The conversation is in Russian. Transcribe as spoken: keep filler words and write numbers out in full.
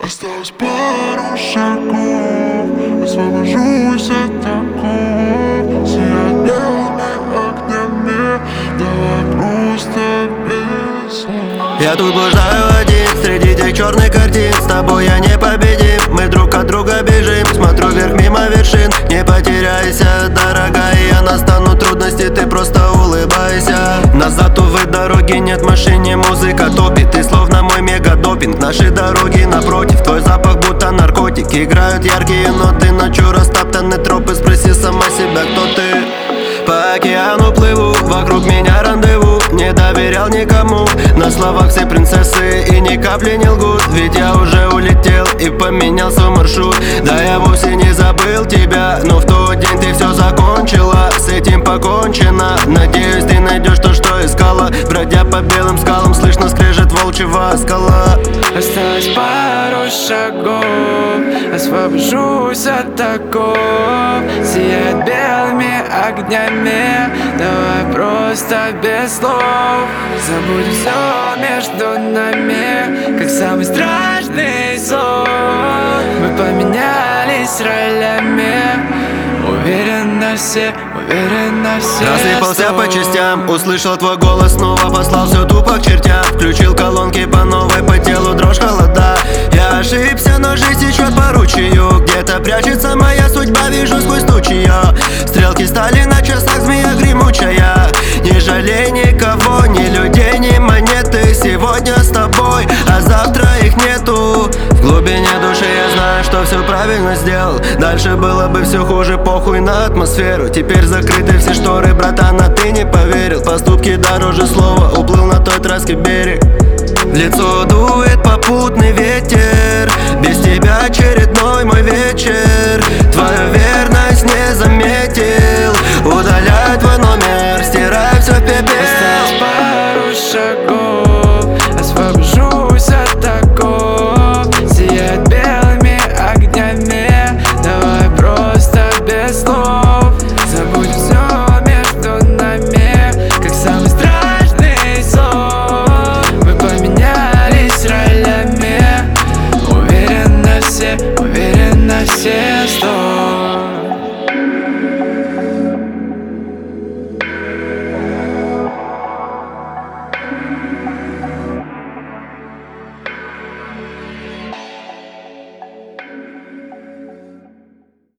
Осталось пару шагов, освобожусь от оков. Сияет белыми огнями, давай просто без слов. Я тут блуждаю один среди тех черных картин. С тобой я непобедим, мы друг от друга бежим. Смотрю вверх мимо вершин, не потеряйся, дорогая. Настанут трудности, ты просто улыбайся. Назад, увы, дороги нет, в машине музыка топит. Ты словно мой мегадопинг, наши дороги напротив. Твой запах будто наркотик, играют яркие ноты. Ночью растоптаны тропы, спроси сама себя, кто ты. По океану плыву, вокруг меня рандеву. Не доверял никому, на словах все принцессы и ни капли не лгут. Ведь я уже улетел и поменял свой маршрут. Да я вовсе не забыл тебя, но в тот день ты все закончила. С этим покончено, надеюсь ты найдешь то, что искала. Бродя по белым скалам, слышно скрежет волчьего скала. Осталось пару шагов, освобожусь от оков. Сияет белыми огнями, давай просто без слов. Забудем все между нами, как самый страшный сон. Мы поменялись ролями, уверенно все, уверенно все. Рассыпался по частям, услышал твой голос снова. Послал все тупо к чертям, включил колонки по новой. По телу дрожь, холода. Я ошибся, но жизнь течет по ручью. Где-то прячется моя судьба, вижу сквозь тучи ее. Стрелки стали на часах, змея гремучая. Не жалей никого, ни людей, ни монеты. Сегодня с тобой, а завтра их нету. В глубине души я знаю, что все правильно сделал. Дальше было бы все хуже, похуй на атмосферу. Теперь закрыты все шторы, братан, а ты не поверил. Поступки дороже слова, уплыл на той траске берег. В лицо дует попутный ветер, без тебя очередной мой вечер. Твое веру